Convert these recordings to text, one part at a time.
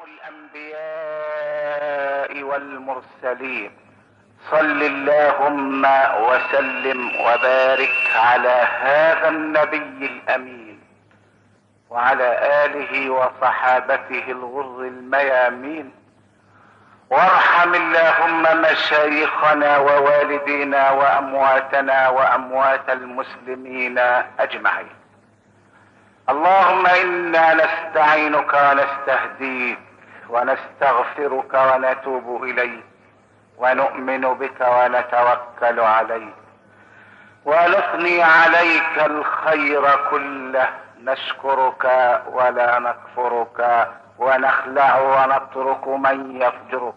الأنبياء والمرسلين، صل اللهم وسلم وبارك على هذا النبي الأمين وعلى آله وصحابته الغر الميامين، وارحم اللهم مشايخنا ووالدينا وأمواتنا وأموات المسلمين أجمعين. اللهم إنا نستعينك ونستهديك ونستغفرك ونتوب إليك ونؤمن بك ونتوكل عليك ونثني عليك الخير كله، نشكرك ولا نكفرك ونخلع ونترك من يفجرك.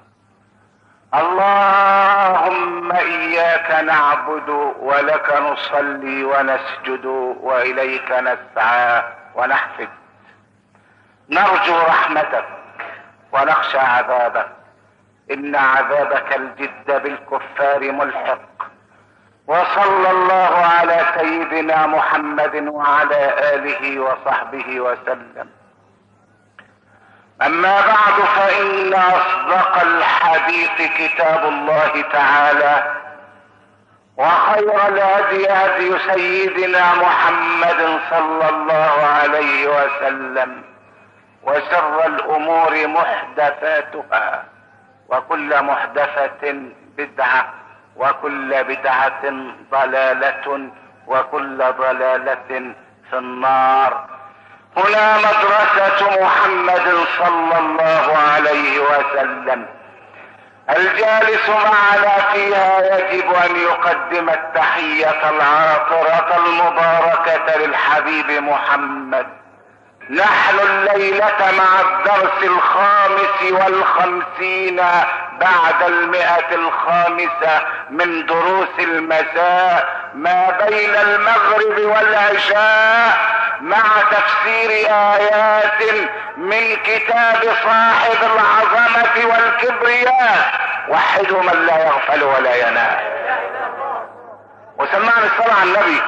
اللهم إياك نعبد ولك نصلي ونسجد وإليك نسعى ونحفد، نرجو رحمتك ونخشى عذابك، إن عذابك الجد بالكفار ملحق. وصلى الله على سيدنا محمد وعلى آله وصحبه وسلم. أما بعد، فإن أصدق الحديث كتاب الله تعالى، وخير الهدي هدي سيدنا محمد صلى الله عليه وسلم، وشر الأمور محدثاتها، وكل محدثة بدعة، وكل بدعة ضلالة، وكل ضلالة في النار. هنا مدرسة محمد صلى الله عليه وسلم، الجالس معنا فيها يجب أن يقدم التحية العاطرة المباركة للحبيب محمد. نحن الليلة مع الدرس 55 بعد 100 من دروس المساء ما بين المغرب والعشاء، مع تفسير آيات من كتاب صاحب العظمة والكبرياء، وحده من لا يغفل ولا ينام. وسمعنا الصلاة على النبي.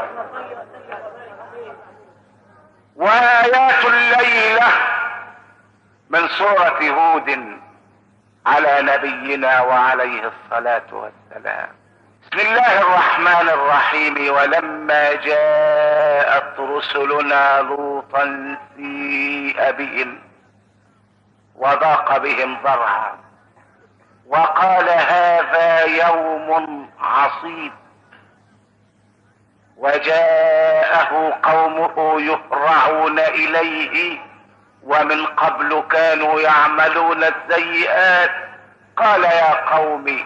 وآيات الليلة من سورة هود على نبينا وعليه الصلاة والسلام. بسم الله الرحمن الرحيم. ولما جاءت رسلنا لوطا سيء بهم وضاق بهم ذرعا وقال هذا يوم عصيب، وجاءه قومه يهرعون إليه ومن قبل كانوا يعملون السيئات. قال يا قوم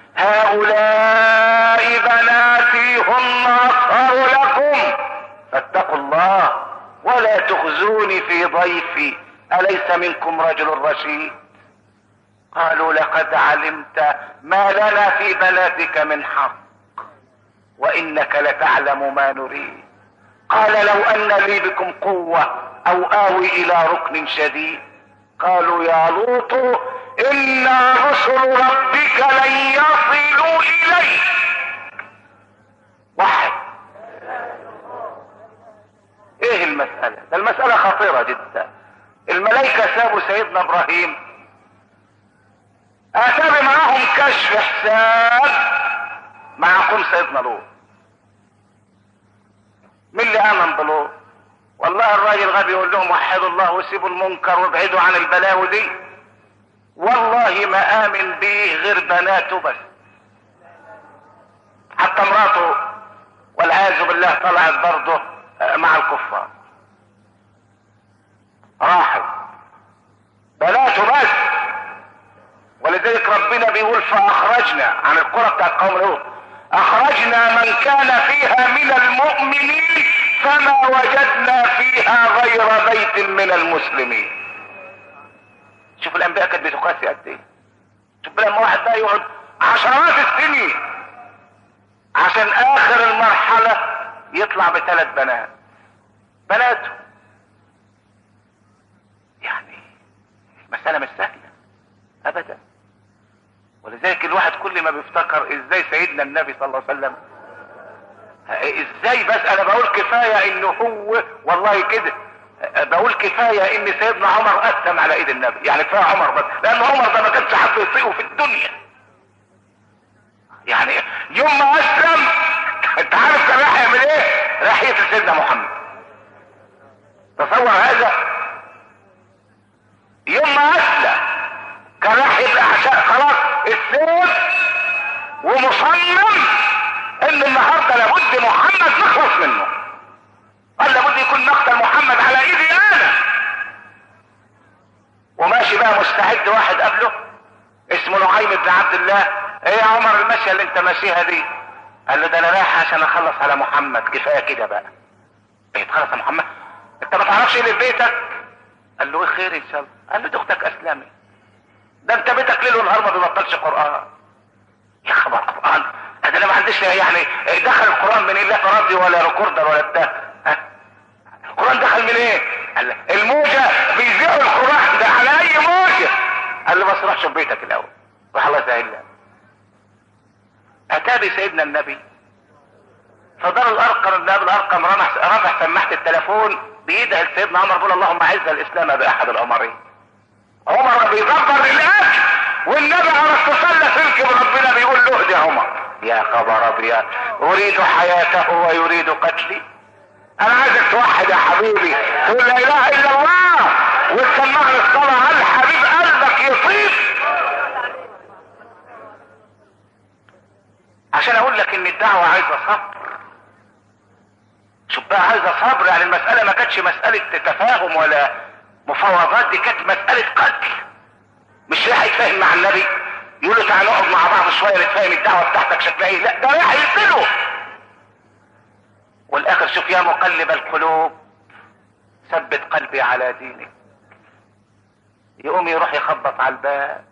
هؤلاء بناتي هن أطهر لكم فاتقوا الله ولا تخزوني في ضيفي أليس منكم رجل رشيد. قالوا لقد علمت ما لنا في بناتك من حق وإنك لتعلم ما نريد. قال لو أن لي بكم قوة أو آوي إلى ركن شديد. قالوا يا لوط إن رسل ربك لن يصلوا إليك. واحد. ايه المسألة؟ المسألة خطيرة جدا. الملائكة سابوا سيدنا إبراهيم، أتى معهم كشف حساب مع قوم سيدنا لوط. مين اللي آمن بلوط؟ والله الراجل غبي يقول لهم وحدوا الله وسيبوا المنكر وابعدوا عن البلاوي دي. والله ما آمن بيه غير بناته بس، حتى مراته والعياذ بالله طلعت برضه مع الكفار، راحت بناته بس. ولذلك ربنا بيقول فأخرجنا عن القرى بتاعت قوم لوط، أخرجنا من كان فيها من المؤمنين فما وجدنا فيها غير بيت من المسلمين. شوف الأنبياء كانت بتقاسي قد ايه. شوف لما واحد بقى يقعد عشرات السنين عشان آخر المرحلة يطلع ب3 بنات، بناته. يعني مسألة مش سهلة أبدا. ولذلك الواحد كل ما بيفتكر ازاي سيدنا النبي صلى الله عليه وسلم، ازاي بس انا بقول كفاية انه هو والله كده بقول كفاية ان سيدنا عمر اسلم على ايد النبي، يعني كفاية عمر بس، لان عمر ده ما كانش حد يطيقه في الدنيا. يعني يوم ما اسلم انت عارف كان راح يعمل ايه؟ راح يقتل سيدنا محمد. تصور هذا. يوم ما اسلم كان راح يبقى عشاء خلاص السيف، ومصمم ان النهارده لابد محمد نخلص منه، قال لابد يكون مقتل محمد على ايدي انا. وماشي بقى مستعد، واحد قبله اسمه نعيم بن عبد الله، ايه يا عمر المشيه اللي انت ماشيها دي؟ قال له ده انا رايح عشان اخلص على محمد، كفايه كده بقى. ايه تخلص على محمد؟ انت ما تعرفش ايه اللي في بيتك؟ قال له ايه خير ان شاء الله؟ قال له دي اختك اسلمت، ده انت بيتك ليل ونهار ما بيبطلش قران. يا خبر قران، ده انا ما عنديش يعني دخل القران من ايه؟ لا تردي ولا ريكوردر ولا بتاع. القران دخل من ايه؟ قال له الموجه بيذيعوا القران ده على اي موجه. قال له بس روح شوف بيتك الاول، روح الله يسهل لك. اتى بسيدنا النبي فدار الارقم ابن ابي الارقم رمح سماعه التليفون بيدعي لسيدنا عمر بيقول اللهم اعز الاسلام باحد الامرين. عمر بيدبر للاكل والنبي على اتصال سلك بربنا بيقول له اهدي عمر. يا خبر ابيض، اريد حياته ويريد قتلي. انا عايزك توحد يا حبيبي، تقول لا اله الا الله وتسمعني الصلاه، هل حبيب قلبك يطيب؟ عشان اقول لك ان الدعوه عايزه صبر. شوف بقى، عايزه صبر. يعني المساله ما كانتش مساله تفاهم ولا مفاوضات، دي كانت مساله قتل. مش رايح يتفاهم مع النبي يقول له تعالى نقعد مع بعض شويه نتفاهم الدعوه بتاعتك شكلها ايه، لا ده رايح يقتله. والاخر شوف يا مقلب القلوب ثبت قلبي على دينك. يقوم يروح يخبط على الباب،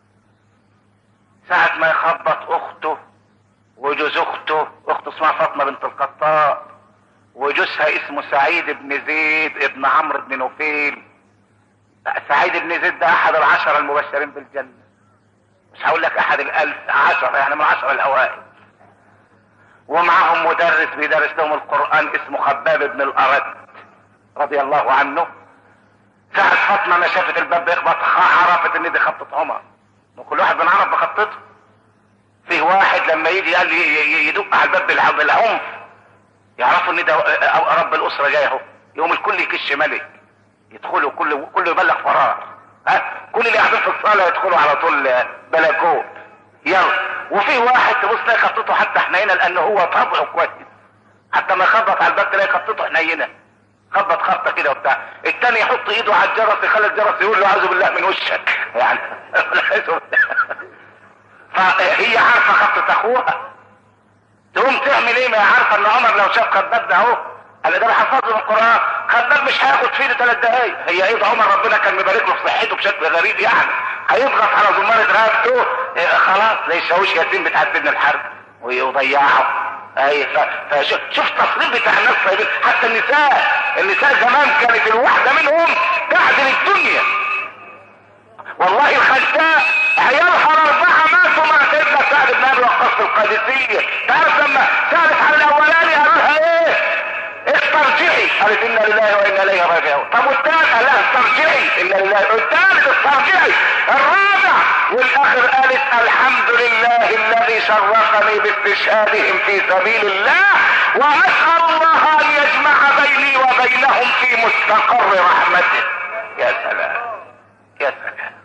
ساعة ما يخبط اخته وجوز اخته اسمها فاطمة بنت الخطاب، وجوزها اسمه سعيد بن زيد ابن عمرو بن نوفيل. سعيد بن زيد ده احد العشرة المبشرين بالجنة، مش هقول لك احد ال10، يعني من 10 الاوائل. ومعهم مدرس بيدرس لهم القرآن اسمه خباب بن الارد رضي الله عنه. ساعة فاطمة ما شافت الباب بيخبط عرفت ان دي خطة عمر، وكل واحد بنعرف بخطته. فيه واحد لما يجي قال يدق على الباب بالعنف يعرفوا ان ده رب الاسرة جاي اهو، يقوم الكل يكش ملك يدخلوا، كله يبلغ فرار. كل اللي قاعدين في الصالة يدخلوا على طول بلكون. يلا. وفيه واحد تبص تلاقي خطته حتى حنينه، لانه هو طبعه كويس، حتى ما يخبط على الباب تلاقي خطته حنينه، خبط خبطه كده وبتاع. التاني يحط ايده على الجرس يخلي الجرس يقول له اعوذ بالله من وشك يعني. فهي عارفه خطه اخوها، تقوم تعمل ايه؟ ما هي عارفه ان عمر لو شاف خباب ده اهو قال ده بحفظ له القران، خباب مش هياخد فيه 3 دقايق. هي ايد عمر ربنا كان مبارك له في صحته بشكل غريب، يعني هيضغط على زمارة رقبته خلاص زي الشاويش ياسين بتاع سيدنا الحرب ويضيعه. اي شوف التصريف بتاع الناس طيبين. حتى النساء زمان كانت الواحده منهم تعدل الدنيا. والله الخلفاء عيالها 4 ماتوا مع سيدنا سعد بن ابي وقاص في القادسيه. تعرف لما سالت على الاولاني قالوا لها ايه؟ استرجعي، قالت انا لله وانا اليه راجعون. طب والثالث قال لها استرجعي، انا لله. الثالث استرجعي. الرابع والاخر قالت الحمد لله الذي شرفني باستشهادهم في سبيل الله، واسال الله ان يجمع بيني وبينهم في مستقر رحمته. يا سلام يا سلام.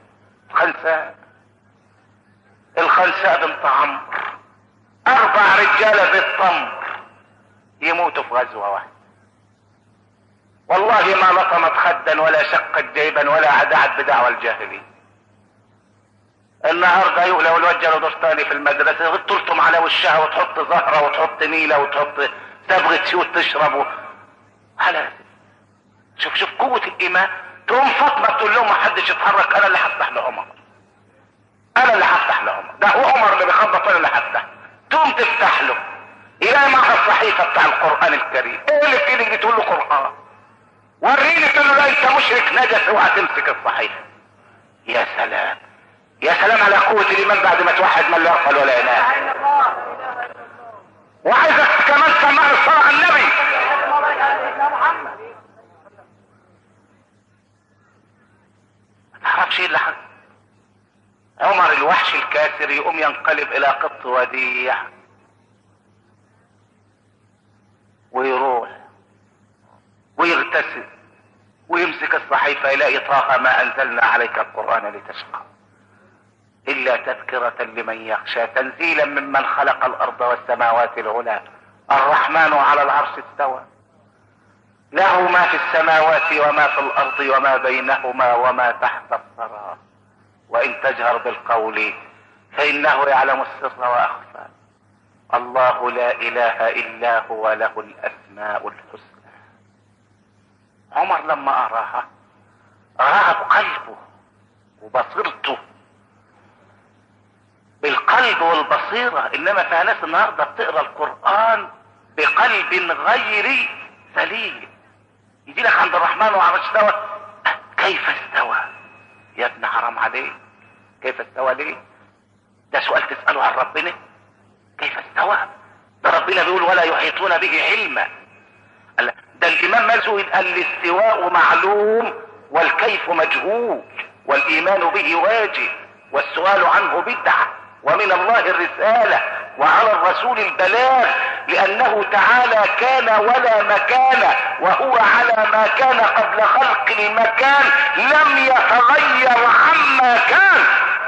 الخنساء بنت عمرو 4 رجاله في الطمر يموتوا في غزوه واحده. والله ما لطمت خدا ولا شقت جيبا ولا عدعت بدعوى الجاهلين. النهارده لو الواد جرودستاني في المدرسه تلطم على وشها وتحط زهره وتحط نيله وتحط صبغه سيوت تشرب على. شوف قوه الايمان. تقوم فاطمه تقول لهم ما حدش يتحرك، انا اللي هفتح لعمر، انا اللي هفتح لعمر، ده هو عمر اللي بيخبط انا اللي هفتح. تقوم تفتح له يلاقي معها الصحيفه بتاع القران الكريم. ايه اللي في ايدك دي؟ تقول له قران. وريني. تقول له لا انت مشرك نجس اوعى تمسك الصحيفه. يا سلام يا سلام على قوه الايمان بعد ما توحد من لا يغفل ولا ينام. وعايزك كمان تسمعني الصلاه على النبي. ايه اللي حصل؟ عمر الوحش الكاسر يقوم ينقلب الى قط وديع ويروح ويغتسل ويمسك الصحيفة يلاقي طه ما انزلنا عليك القرآن لتشقى الا تذكرة لمن يخشى تنزيلا ممن خلق الارض والسماوات العلى الرحمن على العرش استوى له ما في السماوات وما في الارض وما بينهما وما تحت الثرى وان تجهر بالقول فانه يعلم السر واخفى الله لا اله الا هو له الاسماء الحسنى. عمر لما اراها بقلبه وبصيرته بالقلب والبصيرة، انما في ناس النهاردة بتقرأ القرآن بقلب غير سليم. يجي لك عند الرحمن وعلى استوى، كيف استوى يا ابن حرام عليك؟ كيف استوى ليه؟ ده سؤال تسأله عن ربنا؟ كيف استوى؟ ده ربنا بيقول ولا يحيطون به علما. ده الامام مالك قال الاستواء معلوم والكيف مجهول والايمان به واجب والسؤال عنه بدعة ومن الله الرسالة وعلى الرسول البلاغ لانه تعالى كان ولا مكان وهو على ما كان قبل خلق المكان لم يتغير عما كان.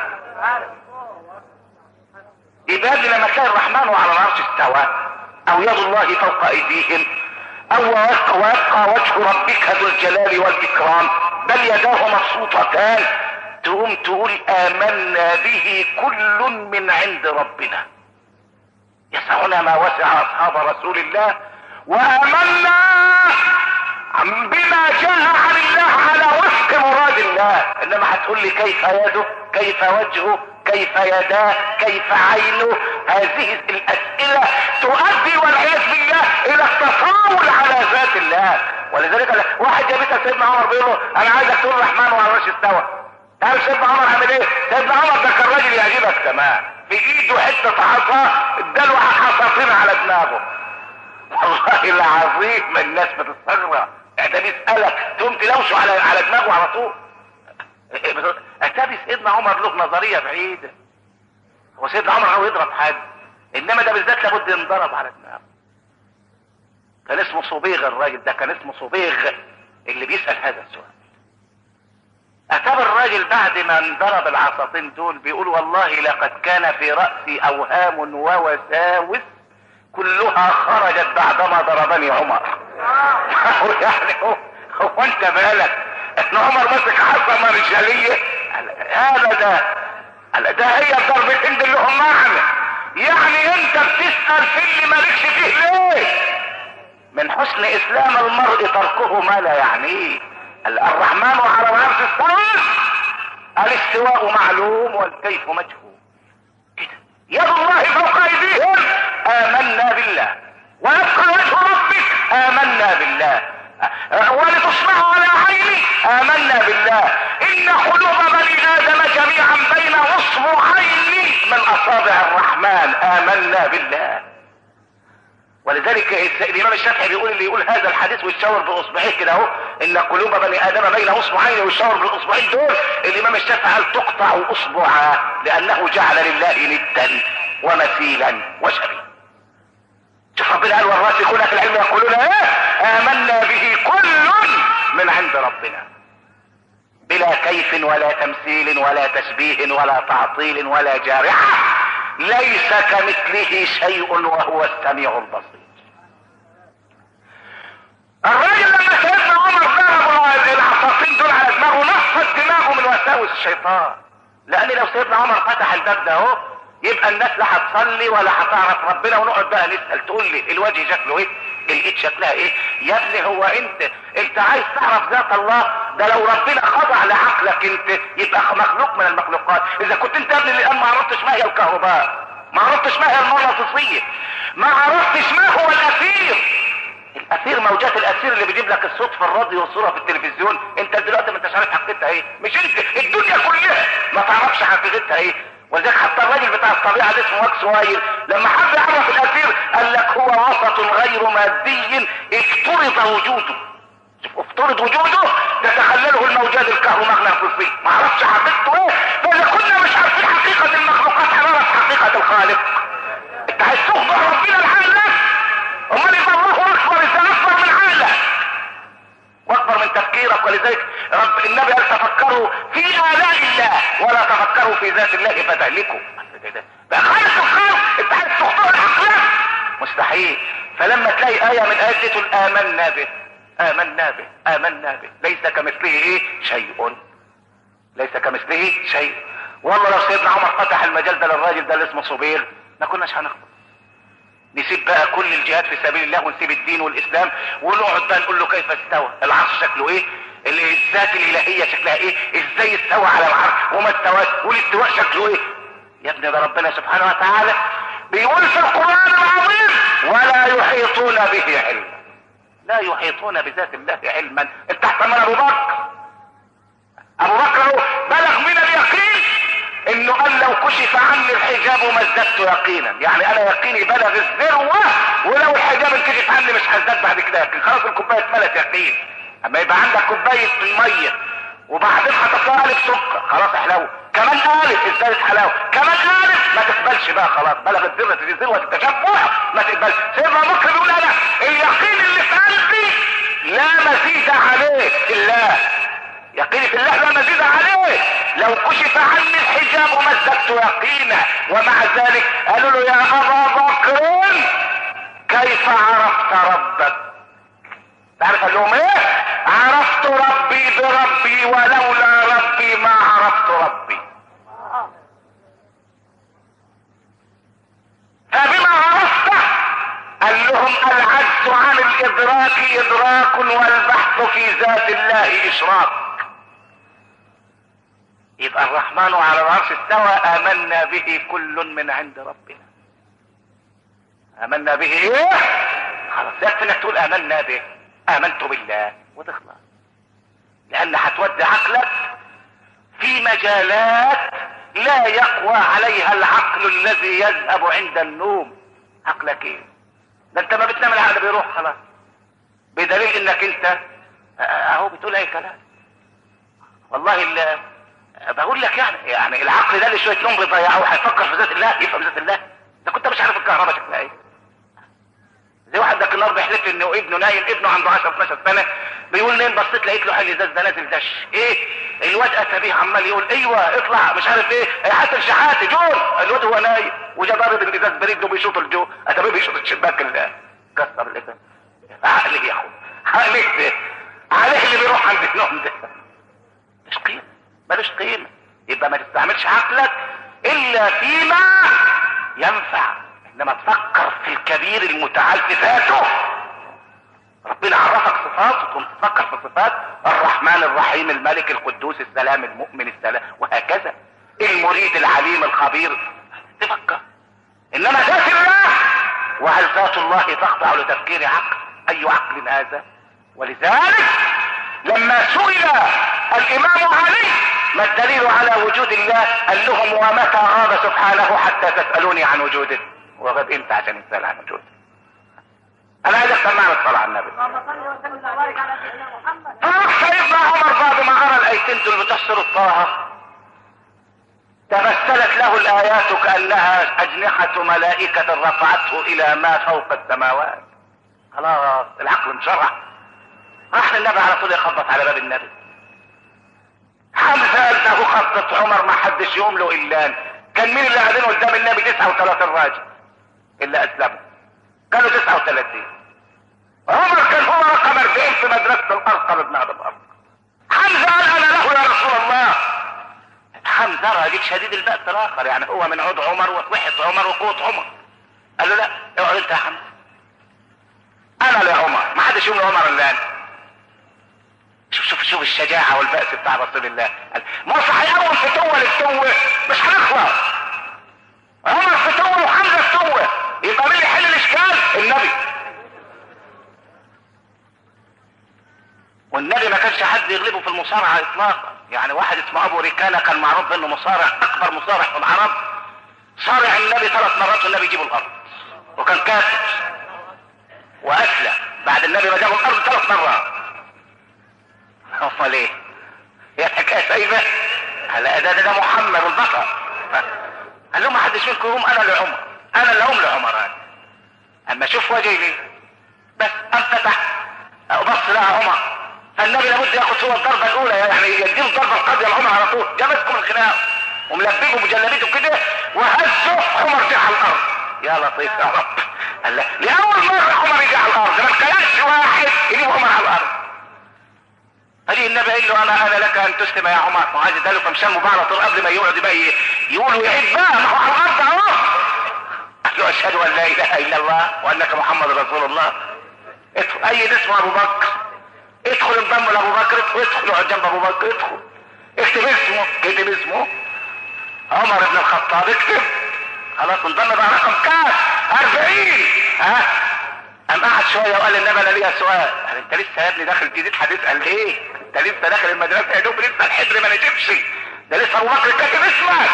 يبقى لما كان الرحمن على العرش استوى او يد الله فوق ايديهم او ويبقى وجه ربك ذو الجلال والاكرام بل يداه مبسوطتان تقوم تقول آمنا به كل من عند ربنا يسعنا ما وسع أصحاب رسول الله وآمنا بما جاء عن الله على وفق مراد الله. إنما هتقول لي كيف يده، كيف وجهه، كيف يداه، كيف عينه؟ هذه الأسئلة تؤدي والعياذ بالله إلى التطاول على ذات الله. ولذلك واحد جابتها سيدنا عمر بيقول له أنا عايزك تقول الرحمن وعلى العرش استوى. تعرف سيدنا عمر عمل ايه؟ سيدنا عمر ده كان راجل يعجبك تمام، في ايده حته عصا اداله حصاصين على دماغه. والله العظيم الناس بتستغرب، ده بيسالك تقوم تلوشه على دماغه على طول. اتاري سيدنا عمر له نظريه بعيده. هو سيدنا عمر هو يضرب حد، انما ده بالذات لابد ينضرب على دماغه. كان اسمه صبيغ الراجل ده، كان اسمه صبيغ اللي بيسال هذا السؤال. اتاب الراجل بعد ما انضرب العصاصين دول بيقول والله لقد كان في رأسي اوهام ووساوس كلها خرجت بعدما ضربني عمر. يعني هو انت بالك ان عمر مسك حصة رجالية؟ ده هي الضربتين دول لهم معنى. يعني انت بتسأل في اللي مالكش فيه ليه؟ من حسن اسلام المرء تركه ما لا يعنيه. الرحمن على العرش استوى، الاستواء معلوم والكيف مجهول. كده يد الله فوق ايديهم امنا بالله ويبقى وجه ربك امنا بالله ولتصبحوا على عيني امنا بالله ان قلوب بني ادم جميعا بين اصبعين من اصابع الرحمن امنا بالله. ولذلك الامام الشافعي بيقول اللي يقول هذا الحديث ويشاور باصبعيه كده اهو ان قلوب بني ادم بين اصبعين ويشاور بالاصبعين دول، الامام الشافعي قال تقطع اصبعا لانه جعل لله ندا ومثيلا وشبيها. شوف ربنا قال والراسخون في العلم يقولون ايه؟ امنا به كل من عند ربنا بلا كيف ولا تمثيل ولا تشبيه ولا تعطيل ولا جارحه ليس كمثله شيء وهو السميع البصير. الراجل لما سيدنا عمر ضرب العصاصين دول على دماغه نفض دماغه من وساوس الشيطان. لان لو سيدنا عمر فتح الباب ده اهو يبقى الناس لا هتصلي ولا هتعرف ربنا، ونقعد بقى نسال تقول لي الوجه شكله ايه؟ الايد شكلها ايه؟ يا ابني هو انت عايز تعرف ذات الله؟ ده لو ربنا خضع لعقلك انت يبقى مخلوق من المخلوقات. اذا كنت انت يا ابني الان ما عرفتش ما هي الكهرباء، ما عرفتش ما هي المغناطيسيه، ما عرفتش ما هو الاثير. الاثير موجات الاثير اللي بيجيب لك الصوت في الراديو والصوره في التلفزيون، انت دلوقتي ما انتش عارف حقيقتها ايه. مش انت، الدنيا كلها ما تعرفش حقيقتها ايه. ولذلك حتى الراجل بتاع الطبيعه اللي اسمه ماكس وايل لما حب يعرف الاثير قال لك هو وسط غير مادي افترض وجوده. افترض وجوده تتخلله الموجات الكهرومغناطيسيه. ما عرفش حقيقته النبي قال تفكروا في آلاء الله ولا تفكروا في ذات الله فتهلكوا. بقى خالص الخلق، انت عايز تخطئ الخلق؟ مستحيل. فلما تلاقي آية من آيات دي تقول آمنا به آمنا به آمنا به، ليس كمثله ايه شيء، ليس كمثله شيء. والله لو سيدنا عمر فتح المجال ده للراجل ده اللي اسمه صبير ما كناش هنخطئ. نسيب بقى كل الجهاد في سبيل الله ونسيب الدين والاسلام ونقعد بقى نقول له كيف استوى، العرش شكله ايه، الذات الالهيه شكلها ايه، ازاي استوى على العرش وما استواش، والاستواء شكله ايه. يا ابني ده ربنا سبحانه وتعالى بيقول في القران العظيم ولا يحيطون به علما. لا يحيطون بذات الله علما. انت احسن من ابو بكر. ابو بكر بلغ من اليقين انه قال لو كشف عني الحجاب ما ازددت يقينا، يعني انا يقيني بلغ الذروه، ولو الحجاب انكشف عني مش هزداد بعد كده يقين، خلاص الكوبايه اتملت يقين. اما يبقى عندك كوبايه ميه وبعدين حطيتها قالب سكر خلاص احلو، كمان قالب ازدادت حلاوه، كمان قالب ما تقبلش بقى خلاص بلغت ذروه التشبع ما تقبلش. سيدنا ابو بكر بيقول انا اليقين اللي في قلبي لا مزيد عليه الله، يقيني في الله لا مزيد عليه، لو كشف عني الحجاب ما ازددت يقينا. ومع ذلك قالوا له يا ابا بكر كيف عرفت ربك؟ تعرف قال لهم ايه؟ عرفت ربي بربي ولولا ربي ما عرفت ربي. فبما عرفته قال لهم العجز عن الادراك ادراك والبحث في ذات الله اشراك. يبقى الرحمن على العرش استوى آمنا به كل من عند ربنا. آمنا به ايه؟ خلاص يكفي انك تقول آمنا به، آمنت بالله وتخلص، لأن هتودي عقلك في مجالات لا يقوى عليها العقل الذي يذهب عند النوم. عقلك ايه؟ ده انت ما بتنام العقل بيروح خلاص، بدليل انك انت اهو بتقول اي كلام. والله بقول لك يعني العقل ده اللي شويه نوم بيضيعه هيفكر في ذات الله، يفهم ذات الله. انت كنت مش عارف الكهرباء شكلها ايه. زي واحد ده النهار بيحلف انه ابنه نايم، ابنه عنده 10 12 سنه، بيقول لين بصيت لقيت له حل ازاز ده نازل دش ايه، الواد اتى بيه عمال يقول ايوه اطلع مش عارف ايه حتى الشحات جون، الواد هو نايم وجا ضارب الازاز برجله بيشوط الجو، اتى بيه بيشوط الشباك كسر الازاز. عقلي يا اخو عقلي ده عليه اللي بيروح عند النوم ده مش قيمه، ملوش قيمه. يبقى ما تستعملش عقلك الا فيما ينفع، انما تفكر في الكبير المتعال في ذاته. ربنا عرفك صفات وتقوم تفكر في صفات الرحمن الرحيم الملك القدوس السلام المؤمن السلام وهكذا، المريد العليم الخبير تفكر. انما ذات الله، وهل ذات الله تخضع لتفكير عقل؟ اي عقل هذا؟ ولذلك لما سئل الامام علي ما الدليل على وجود الله قال لهم ومتى غاب سبحانه حتى تسألوني عن وجوده؟ وغاب امتى عشان نسأل عن وجوده؟ انا عايز اسمعنا الصلاة على النبي. سيدنا عمر بعد ما قرأ الايتين دول بتحصر الطه تمثلت له الايات كأنها اجنحة ملائكة رفعته الى ما فوق السماوات. خلاص العقل انشرح، راح للنبي على طول يخبط على باب النبي. حمزة انه خبط عمر ما حدش يقوم له الا كان مين اللي قاعدين قدام النبي؟ 39 راجل اللي اسلموا، كانوا 39. عمر كان هو رقم 40 في مدرسة الارقم ابن ابي الارقم. حمزة قال انا له يا رسول الله. حمزة راجل شديد البأس الاخر، يعني هو من عود عمر ووحة عمر وقوة عمر. قال له لا اقعد انت يا حمزة، انا لعمر ما حدش يقوم لعمر الا انا. شوف الشجاعة والبأس بتاع رسول الله. ما صحيح اول فتوة للتوة مش هنخلص. عمر فتوة وحمزة فتوة، يبقى مين اللي يحل الاشكال؟ النبي. والنبي ما كانش حد يغلبه في المصارعة اطلاقا. يعني واحد اسمه ابو ريكانة كان معروف انه مصارع، اكبر مصارع في العرب، صارع النبي 3 مرات والنبي يجيبه الارض، وكان كافر واسلم بعد النبي ما جابه الارض 3 مرات. امال ايه؟ هي الحكايه سايبه؟ هلا ده محمد البطل. قال له ما حدش منكم يقوم انا لعمر، انا اللي اقوم لعمر انا. اما شوف وجهي ليه بس انفتح وبص لها عمر فالنبي لابد ياخد هو الضربه الاولى، يعني يديله الضربه القاضيه لعمر على طول، جابتكم الخناق وملببه بجلابيته كده وهزه، عمر جه على الارض. يا لطيف يا رب. قال لا، لاول مره عمر يجي على الارض، ما اتخلقش واحد يجيب عمر على الارض. فدي النبي قال له انا لك ان تسلم يا عمر. ما عايز اداله فمشان بقى على طول قبل ما يقعد بقى يقول ويعيد بقى، ما هو على الارض اهو. قال له اشهد ان لا اله الا الله وانك محمد رسول الله. ادخل اي اسم ابو بكر، ادخل انضم لابو بكر، ادخل اقعد جنب ابو بكر، ادخل اكتب اسمه، اكتب اسمه عمر بن الخطاب، اكتب. خلاص انضم بقى رقم كام؟ 40. قام قعد شويه وقال للنبي انا ليا سؤال. قال انت لسه يا ابني داخل جديد هتسال ليه؟ انت لسه داخل المدرسه يا دوب، لسه الحبر ما نجيبش، ده لسه ابو بكر كاتب اسمك.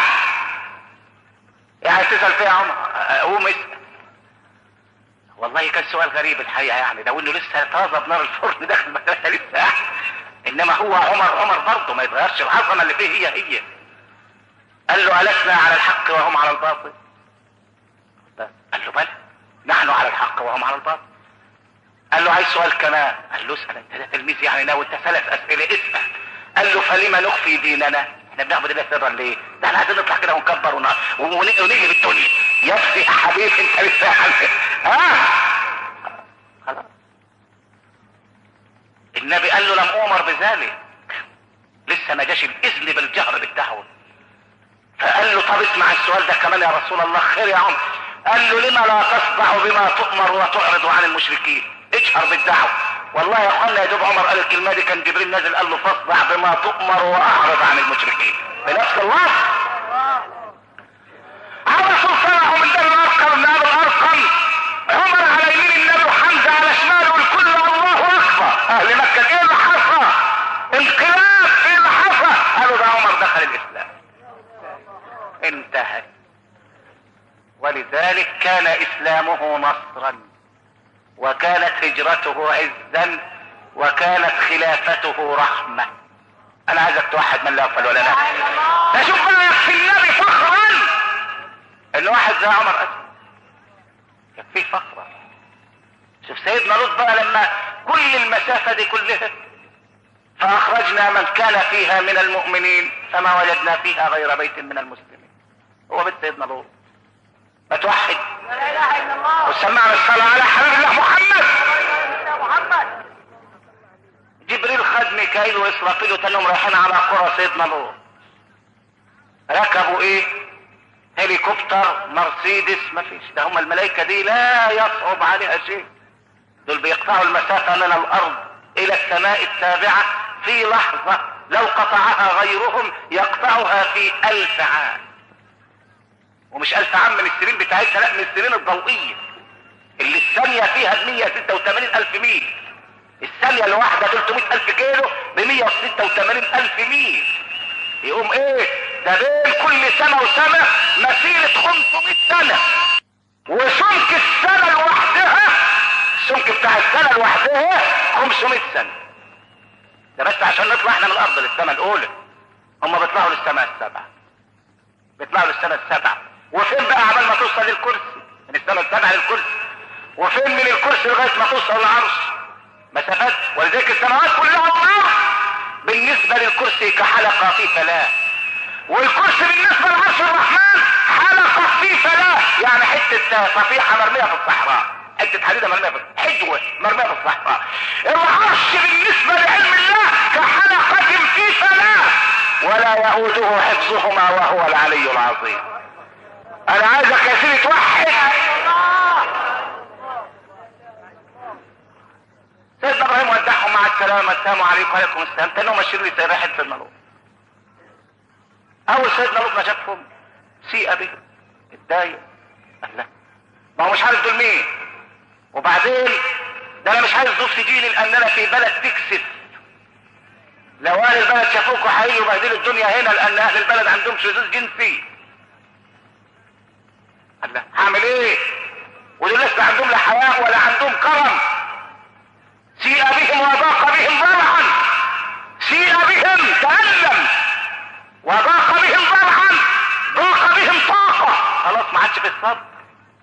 يعني تسال فيها يا عمر؟ قوم اسال. والله كان سؤال غريب الحقيقه، يعني لو انه لسه طازه بنار الفرن داخل المدرسه لسه، انما هو عمر برضه ما يتغيرش، العظمه اللي فيه هي. قال له ألسنا على الحق وهم على الباطل؟ قال له بلى، نحن على الحق وهم على الباطل. قال له عايز سؤال كمان. قال له اسال، انت ده تلميذ يعني ناوي انت 3 اسئله، اسال. قال له فلما نخفي ديننا؟ احنا بنعبد الله سرا ليه؟ ده احنا عايزين نطلع كده ونكبر ونقلب الدنيا. يا ابني يا حبيبي انت لسه خلاص. النبي قال له لم أؤمر بذلك، لسه ما جاش الاذن بالجهر بالدعوه. فقال له طب اسمع السؤال ده كمان يا رسول الله. خير يا عمر. قال له لما لا تصدع بما تؤمر وتعرض عن المشركين؟ اجهر بالدعوه. والله يا اخوانا يا دوب عمر قال الكلمه دي كان جبريل نازل قال له فاصدع بما تؤمر واعرض عن المشركين، بنفس اللفظ. الرسول صنعه من دار الارقم، من ابو الارقم، عمر على يمين النبي وحمزه على شماله، والكل الله اكبر. اهل مكه ايه اللي حصل؟ انقلاب، ايه اللي حصل؟ قالوا ده عمر دخل الاسلام. انتهى. ولذلك كان اسلامه نصرا، وكانت هجرته عزا، وكانت خلافته رحمة. انا عايزك توحد من لا يغفل ولا لا. اشوف بقى يكفي النبي فخرا ان واحد زي عمر اسد يكفيه فخرا. شوف سيدنا لوط بقى لما كل المسافة دي كلها فاخرجنا من كان فيها من المؤمنين فما وجدنا فيها غير بيت من المسلمين. هو بيت سيدنا لوط. ما توحد لا اله الا الله وسمعنا الصلاة على حبيب الله محمد. جبريل خد ميكائيل واسرافيل وتنهم رايحين على قرى سيدنا لوط. ركبوا ايه؟ هليكوبتر، مرسيدس، ما فيش. ده هم الملائكة دي لا يصعب عليها شيء. دول بيقطعوا المسافة من الارض الى السماء السابعة في لحظة، لو قطعها غيرهم يقطعها في 1000 عام. ومش 1000 عام من السنين بتاعتها، لا، من السنين الضوئية اللي الثانية فيها 186,000 ميل. الثانية الواحدة 300,000 كيلو ب 186,000 ميل. يقوم ايه؟ ده بين كل سنة وسنة مسيرة 500 سنة. وسمك السنة لوحدها، السمك بتاع السنة لوحدها 500 سنة. ده بس عشان نطلع احنا من الارض للسماء الاولى. هم بيطلعوا للسماء السبعة، بيطلعوا للسماء السبعة. وفين بقى عمال ما توصل للكرسي؟ من السماء السبعة للكرسي. وفين من الكرسي لغاية ما توصل للعرش؟ مسافات. ولذلك السماوات كلها والارض بالنسبة للكرسي كحلقة في فلاة، والكرسي بالنسبة لعرش الرحمن حلقة في فلاة، يعني حتة صفيحة مرمية في الصحراء، حتة حديدة مرمية في حجوة مرمية في الصحراء. العرش بالنسبة لعلم الله كحلقة في فلاة، ولا يؤوده حفظهما وهو العلي العظيم. انا عايزك يا سيدي توحد. سيدنا ابراهيم ودعهم مع السلامة، السلام عليكم وعليكم السلام. تاني ماشيين لي رايحين سيدنا لوط. اول سيدنا لوط ما شافهم سيء به، اتضايق، قال لا، ما هو مش عارف دول مين. وبعدين ده انا مش عايز ضيوف تجيلي لان انا في بلد تكسف. لو اهل البلد شافوكوا هيجوا يبهدلوا الدنيا هنا، لان اهل البلد عندهم شذوذ جنسي. قال لا، هعمل ايه؟ ودول لسه عندهم لا حياء ولا عندهم كرم. سيء بهم وضاق بهم ذرعا، سيء بهم تألم، وضاق بهم ذرعا، ضاق بهم طاقة، خلاص ما عادش في الصبر.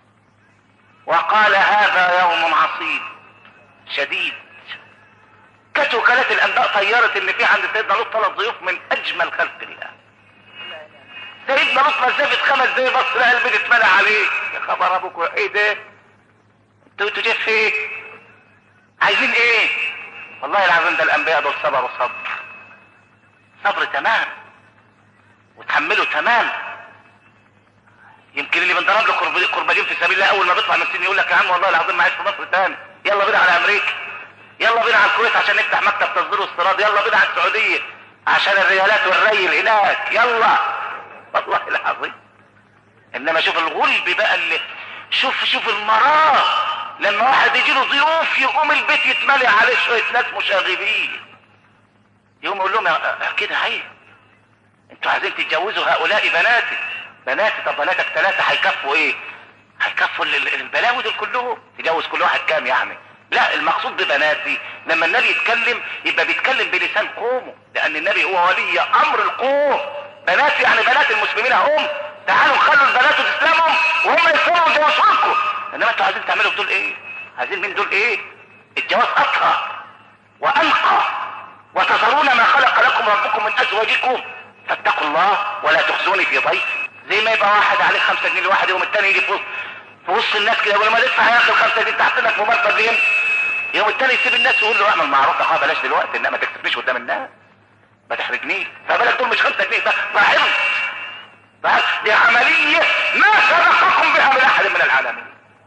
وقال هذا يوم عصيب شديد، كانت وكالات الانباء طيرت ان في عند سيدنا لوط 3 ضيوف من اجمل خلق الله. سيدنا لوط مسافه 5 دقايق بص لقى البيت اتملى عليه. يا خبر ابوك، ايه ده؟ انتوا جايين في ايه؟ عايزين ايه؟ والله العظيم ده الانبياء دول صبروا صبر تمام وتحملوا تمام. يمكن اللي بنضرب له كرباجين في سبيل الله اول ما بيطلع من السجن يقول لك يا عم والله العظيم ما عايش في مصر تاني، يلا بينا على امريكا، يلا بينا على الكويت عشان نفتح مكتب تصدير واستيراد، يلا بينا على السعوديه عشان الريالات والريل هناك، يلا. والله العظيم. انما شوف الغلب بقى اللي شوف المراه لما واحد يجي له ضيوف يقوم البيت يتملي عليه شويه ناس مشاغبين، يقوم يقول لهم كده عيب، انتوا عايزين تتجوزوا هؤلاء بناتي طب بناتك 3 هيكفوا ايه؟ هيكفوا البلاوي دول كلهم؟ تجوز كل واحد كام يعني؟ لا، المقصود ببناتي لما النبي يتكلم يبقى بيتكلم بلسان قومه، لان النبي هو ولي امر القوم. بناتي يعني بنات المسلمين هم، تعالوا خلوا البنات تسلمهم وهم يسلموا جوازكم. انما انتوا عايزين تعملوا دول ايه؟ عايزين من دول ايه؟ الجواز اطهر وانقى، وتذرون ما خلق لكم ربكم من ازواجكم فاتقوا الله ولا تخزوني في ضيفي. زي ما يبقى واحد عليه 5 جنيه لواحد يوم التاني يجي في وسط الناس كده يقول ما تدفع يا اخي ال5 جنيه تحت لك ممارسه دين، يوم التاني يسيب الناس ويقول له اعمل معروف بلاش دلوقتي انما ما تكسبنيش قدام الناس ما تحرجنيش. فبالك دول مش 5 جنيه ده عرض، دي عمليه ما سبقكم بها من احد من العالمين.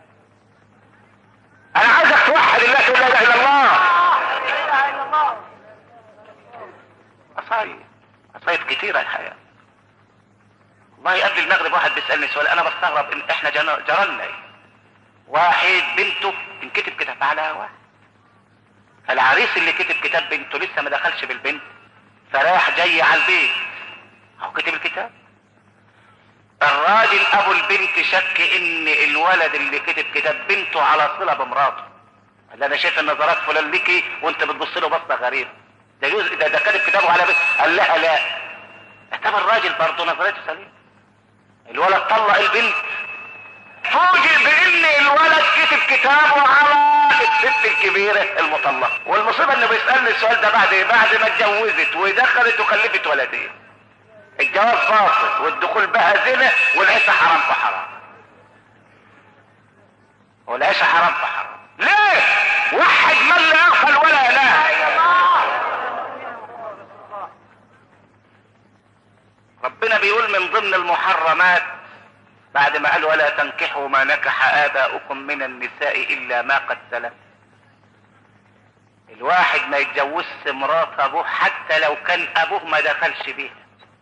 انا عايزك توحد الله لا اله الا الله. مصايب كتيره الحياه. والله قبل المغرب واحد بيسالني سؤال انا بستغرب ان احنا جرالنا ايه؟ واحد بنته انكتب كتاب على واحد، فالعريس اللي كتب كتاب بنته لسه ما دخلش بالبنت فراح جاي على البيت هو كتب الكتاب. الراجل ابو البنت شك ان الولد اللي كتب كتاب بنته على صله بمراته، قال انا شايف النظرات فلان ليكي وانت بتبص له بصه غريبه، ده كاتب كتابه على بنت. قال لها لا. طب الراجل برضه نظرته سليمه. الولد طلق البنت، فوجئ بان الولد كتب كتابه على الست الكبيره المطلقه. والمصيبه انه بيسالني السؤال ده بعد ايه؟ بعد ما اتجوزت ودخلت وخلفت ولدين. الجواز باطل والدخول بها زنا والعيشه حرام فحرام. والعيشه حرام فحرام. ليه؟ وحد من لا يغفل ولا ينام. ربنا بيقول من ضمن المحرمات بعد ما قال ولا تنكحوا ما نكح آباؤكم من النساء إلا ما قد سلف. الواحد ما يتجوزش مرات أبوه حتى لو كان أبوه ما دخلش بيها.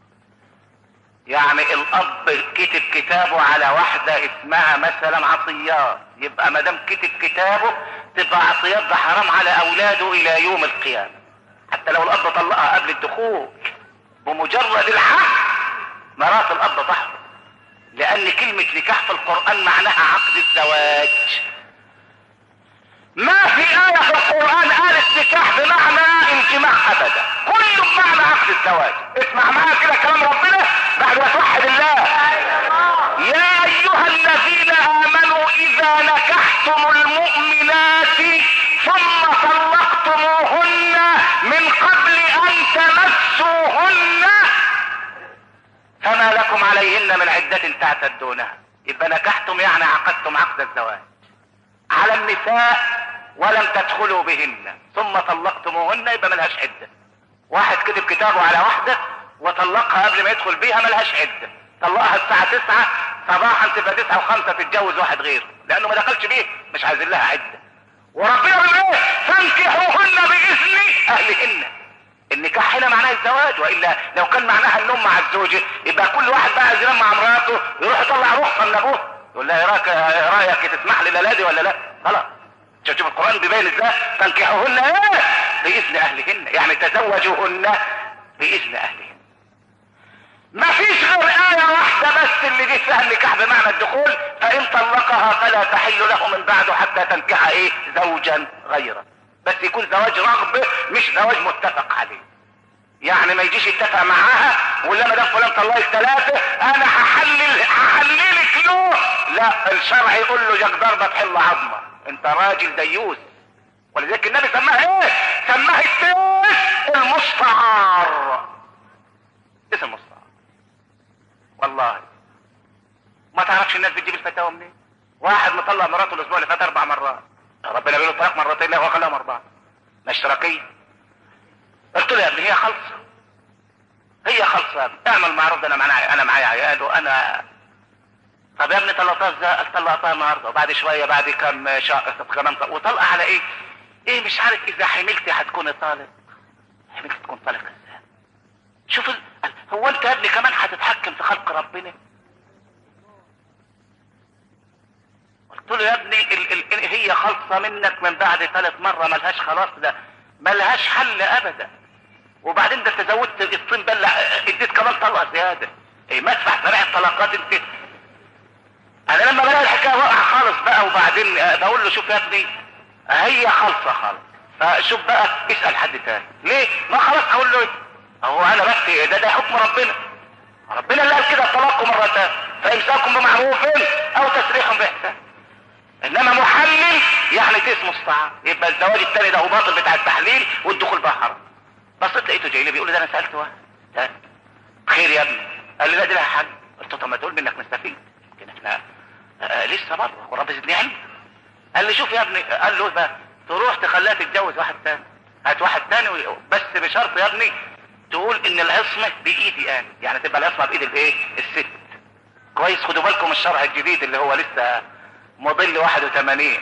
يعني الأب كتب كتابه على واحدة اسمها مثلا عطيات، يبقى ما دام كتب كتابه تبقى عطيات ده حرام على أولاده إلى يوم القيامة، حتى لو الأب طلقها قبل الدخول. بمجرد الحق مرات الأب تحرم، لأن كلمة نكاح في القرآن معناها عقد الزواج. ما في آية في القرآن قالت نكاح بمعنى انجماع أبدا، كله بمعنى عقد الزواج. اسمع معايا كده كلام ربنا بعد ما توحد الله. يا أيها الذين آمنوا إذا نكحتم المؤمنات ثم طلقتموهن من قبل أن تمسوهن فما لكم عليهن من عدة تعتدونها. يبقى نكحتم يعني عقدتم عقد الزواج على النساء ولم تدخلوا بهن ثم طلقتموهن يبقى ملهاش عدة. واحد كتب كتابه على واحدة وطلقها قبل ما يدخل بيها ملهاش عدة، طلقها الساعة 9 صباحا تبقى 9 و5 تتجوز واحد غيره لأنه ما دخلش بيه، مش عايزين لها عدة. وربنا يقول ايه؟ فانكحوهن بإذن أهلهن. النكاح هنا معناه الزواج، والا لو كان معناها النوم مع الزوجه يبقى كل واحد بقى عايز ينام مع مراته يروح يطلع رخصه من ابوه يقول لها ايه رايك تسمح لي للادي ولا لا؟ خلاص. شوف القران بيبين ازاي تنكحوهن ايه؟ باذن اهلهن، يعني تزوجوهن باذن اهلهن. ما فيش غير آية واحدة بس اللي دي فيها النكاح بمعنى الدخول، فإن طلقها فلا تحل له من بعده حتى تنكح ايه؟ زوجا غيره. بس يكون زواج رغبة مش زواج متفق عليه. يعني ما يجيش يتفق معاها ولا ما دام فلان طلقك 3 انا هحللك له، لا، الشرع يقول له جاك ضربة تحل عظمة، انت راجل ديوس ولذلك النبي سماها ايه؟ سماها السيف المستعار. اسم المستعار. والله ما تعرفش الناس بتجيب الفتاوى منين؟ واحد مطلع مراته الاسبوع اللي فات 4 مرات، ربنا بيقول له طلاق مرتين، لا هو خلاهم 4. ما اشتراكيه. قلت له يا ابني هي خالصه، هي خالصه يا ابني، اعمل معروف، ده انا معايا عيال وانا. طب يا ابني طلقتها ازاي؟ قال طلقتها النهارده، وبعد شويه بعد كام شهر كمان وطلقه على ايه؟ ايه مش عارف، اذا حملتي هتكوني طالق. حملتي تكون طالق ازاي؟ شوف هو انت يا ابني كمان هتتحكم في خلق ربنا؟ قلت له يا ابني هي خالصه منك من بعد 3 مرة، ملهاش خلاص، ده ملهاش حل ابدا. وبعدين ده انت زودت الطين بلع، اديت كمان طلقه زياده. ايه مدفع سريع الطلقات انت. انا لما بلاقي الحكايه واقعه خالص بقى، وبعدين بقول له شوف يا ابني هي خالصه خالص، فشوف بقى اسال حد تاني. ليه؟ ما خلاص هقول له ايه؟ هو انا بس ده حكم ربنا. ربنا اللي قال كده الطلاق مرتان، فامساكم بمعروف او تسريح باحسان. انما محلل يعني تيس مستعار، يبقى الزواج الثاني ده هو باطل بتاع التحليل والدخول بقى حرام. بصيت لقيته جاي لي بيقول لي ده انا سالت واحد خير يا ابني، قال لي لا دي لها حل. قلت له طب ما تقول منك نستفيد، يمكن احنا لسه بره ورب زدني علم. قال لي شوف يا ابني، قال له بقى تروح تخليها تتجوز واحد تاني، هات واحد تاني بس بشرط يا ابني تقول ان العصمه بايدي انا، يعني تبقى العصمه بايد الايه؟ الست. كويس، خدوا بالكم الشرع الجديد اللي هو لسه مضل 81.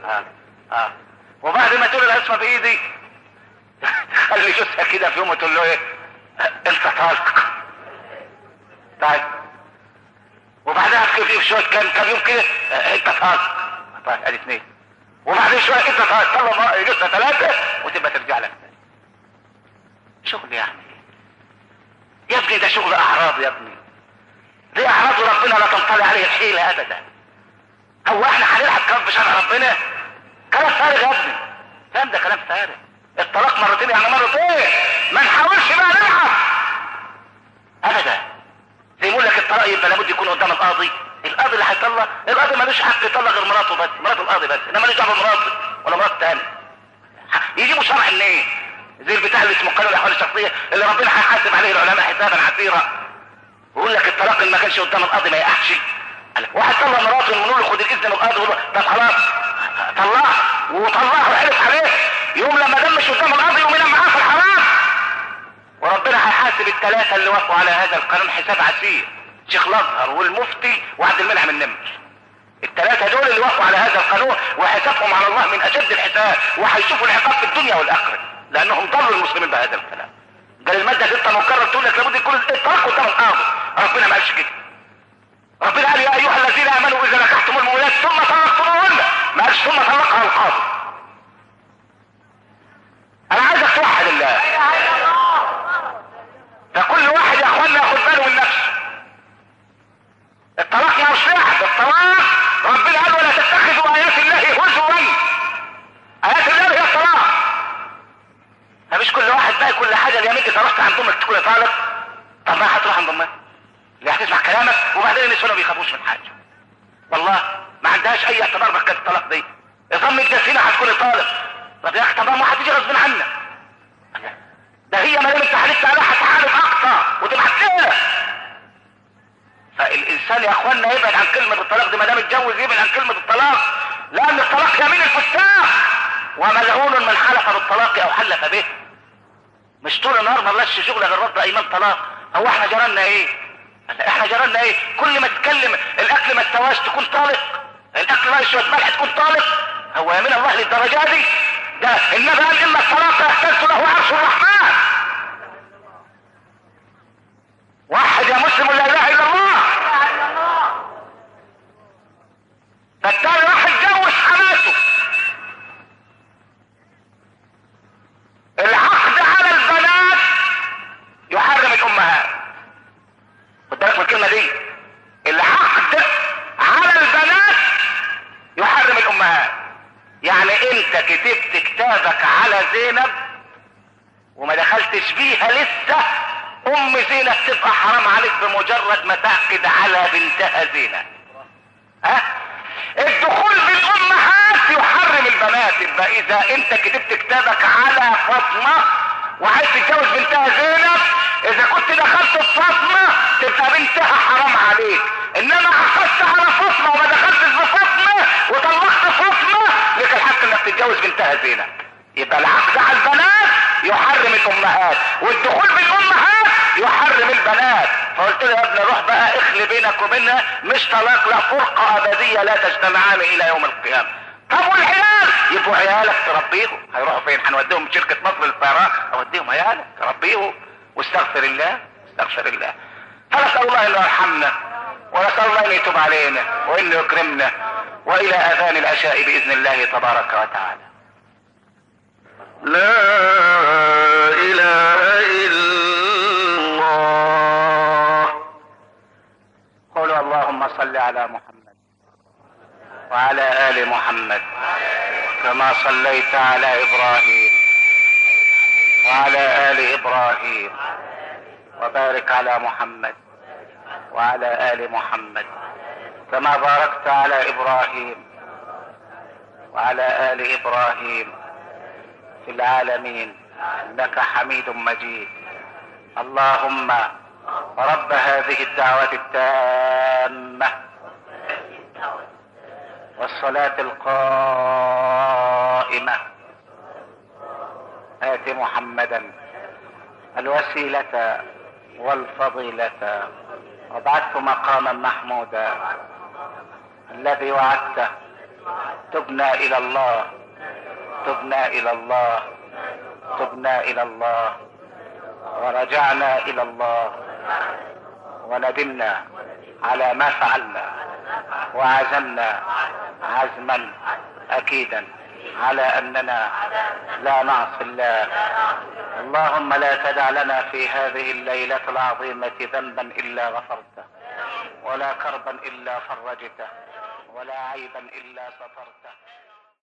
وبعد ما تقول العصمه بايدي تخلي جوزها كده في يوم وتقول له ايه؟ انت طالق. طيب وبعدها في شويه كام يوم كده انت طالق. طيب ادي 2. وبعدين شويه انت طالق، طلع جوزها 3 وتبقى ترجع لك تاني. شغل يعني يا ابني، ده شغل اعراض يا ابني. دي اعراض ربنا لا تنطلي عليه الحيله ابدا. هو احنا هنلعب كلام بشرع ربنا؟ كلام فارغ يا ابني. فاهم؟ ده كلام فارغ. الطلاق مرتين يعني مرتين، ما نحاولش بقى نلعب ابدا. زي يقول لك الطلاق يبقى لابد يكون قدام القاضي. القاضي اللي هيطلق، القاضي ملوش حق يطلق غير مراته بس، مرات القاضي بس، انما مالوش دعوه بمراته ولا مرات تاني. يجيبوا شرع منين؟ زي البتاع اللي اسمه قانون الاحوال الشخصيه اللي ربنا هيحاسب عليه العلماء حسابا عسيرا. ويقول لك الطلاق اللي ما كانش قدام القاضي ما يقعش. واحد طلق مراته ونقول له خد الاذن من القاضي، يقول له طب خلاص طلعه، وطلعه وحلف عليه. يوم لما دمش قدام القاضي يوم ينام معاه في الحرام. وربنا هيحاسب ال3 اللي وافقوا على هذا القانون حساب عسير، شيخ الازهر والمفتي وعبد المنعم النمر. ال3 دول اللي وافقوا على هذا القانون، وحسابهم على الله من اشد الحساب، وهيشوفوا العقاب في الدنيا والاخره لانهم ضلوا المسلمين بهذا الكلام. قال الماده 6 مكرر تقول لك لابد يكون الطلاق قدام القاضي. ربنا ما قالش كده. ربنا قال يا ايها الذين امنوا اذا نكحتم المؤمنات ثم طلقتموهن، ما قالش ثم طلقها القاضي. انا عايزك توحد الله. فكل واحد يا اخوانا ياخد باله من نفسه. الطلاق يا مش لعب، الطلاق ربنا قال ولا تتخذوا ايات الله هزوا. ايات الله هي الطلاق. فمش كل واحد بقى كل حاجه اليمين اذا رحت عند امك تكون طالق. طب ما هتروح عند امك اللي هتسمع كلامك، وبعدين النسوان ما بيخافوش من حاجه. والله ما عندهاش اي اعتبار بحكايه الطلاق دي. اظن الجسيمه هتكون طالق. طب يا اخي طب ما هتيجي غصب عنك. ده هي ما دام انت حلفت عليها هتحالف اقصى وتبعت لها. فالانسان يا اخوانا يبعد عن كلمه الطلاق دي، ما دام اتجوز يبعد عن كلمه الطلاق، لان الطلاق يمين الفساق، وملعون من حلف بالطلاق او حلف به. مش طول النهار مالناش شغل غير رد ايمان طلاق. هو احنا جرالنا ايه؟ احنا جرالنا ايه؟ كل ما تتكلم الاكل ما استواش تكون طالق، الاكل ناقص شويه ملح تكون طالق. هو يمين الله للدرجه دي؟ ده النبي قال اما الطلاق يحتاج له عرش الرحمن. واحد يا مسلم لا اله الا الله. فالتاني راح يتجوز حماته. العقد على البنات يحرم الامهات. خد بالك من الكلمه دي، العقد على البنات يحرم الامهات. يعني انت كتبت كتابك على زينب وما دخلتش بيها لسه، ام زينب تبقى حرام عليك بمجرد ما تعقد على بنتها زينب. الدخول بالامهات يحرم البنات. البنات. يبقى اذا انت كتبت كتابك على فاطمة وعايز تتجوز بنتها زينب، اذا كنت دخلت بفاطمة تبقى بنتها حرام عليك، انما اخذت على فاطمة وما دخلتش بفاطمة وطلقت فاطمة لك الحق انك تتجوز بنتها زينب. يبقى العقد على البنات يحرم الامهات، والدخول بالامهات يحرم البنات. فقلت له يا ابني روح بقى اخلي بينك وبينها، مش طلاق، لا، فرقة ابدية لا تجتمعان الى يوم القيامة. طب والعيال؟ يبقوا عيالك تربيهم. هيروحوا فين؟ هنوديهم شركة مصر للطيران؟ اوديهم عيالك تربيهم. واستغفر الله، استغفر الله. فنسأل الله انه يرحمنا، ونسأل الله ان يتوب علينا وانه يكرمنا، والى اذان العشاء باذن الله تبارك وتعالى. لا إله إلا الله. قولوا اللهم صل على محمد وعلى آل محمد كما صليت على إبراهيم وعلى آل إبراهيم، وبارك على محمد وعلى آل محمد كما باركت على إبراهيم وعلى آل إبراهيم في العالمين انك حميد مجيد. اللهم رب هذه الدعوة التامة والصلاة القائمة آت محمدا الوسيلة والفضيلة وابعثه مقاما محمودا الذي وعدته. تبنا إلى الله، تبنا إلى الله، تبنا إلى الله، ورجعنا إلى الله، وندمنا على ما فعلنا، وعزمنا عزما أكيدا على أننا لا نعصي الله. اللهم لا تدع لنا في هذه الليلة العظيمة ذنبا إلا غفرته، ولا كربا إلا فرجته، ولا عيبا إلا سترته.